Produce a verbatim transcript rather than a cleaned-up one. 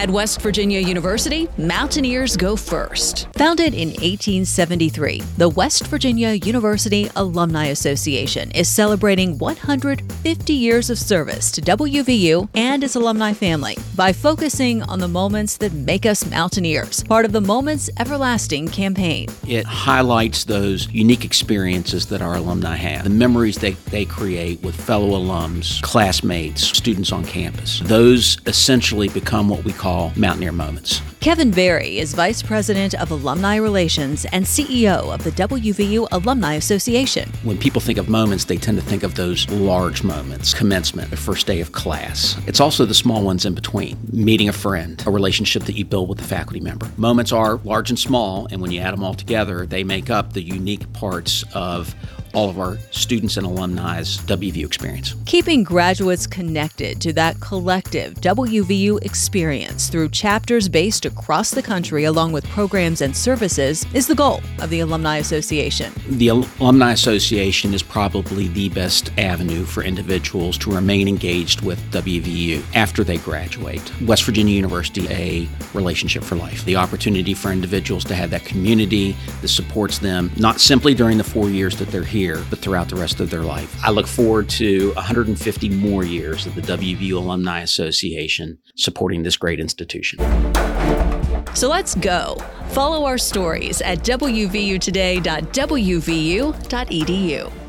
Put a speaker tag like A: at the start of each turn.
A: At West Virginia University, Mountaineers go first. Founded in eighteen seventy-three, the West Virginia University Alumni Association is celebrating one hundred fifty years of service to W V U and its alumni family by focusing on the moments that make us Mountaineers, part of the Moments Everlasting campaign.
B: It highlights those unique experiences that our alumni have, the memories they, they create with fellow alums, classmates, students on campus. Those essentially become what we call Mountaineer moments.
A: Kevin Berry is Vice President of Alumni Relations and C E O of the W V U Alumni Association.
B: When people think of moments, they tend to think of those large moments, commencement, the first day of class. It's also the small ones in between, meeting a friend, a relationship that you build with a faculty member. Moments are large and small, and when you add them all together, they make up the unique parts of all of our students and alumni's W V U experience.
A: Keeping graduates connected to that collective W V U experience through chapters based across the country along with programs and services is the goal of the Alumni Association.
B: The Alumni Association is probably the best avenue for individuals to remain engaged with W V U after they graduate. West Virginia University, a relationship for life. The opportunity for individuals to have that community that supports them, not simply during the four years that they're here, but throughout the rest of their life. I look forward to one hundred fifty more years of the W V U Alumni Association supporting this great institution.
A: So let's go. Follow our stories at w v u today dot w v u dot e d u.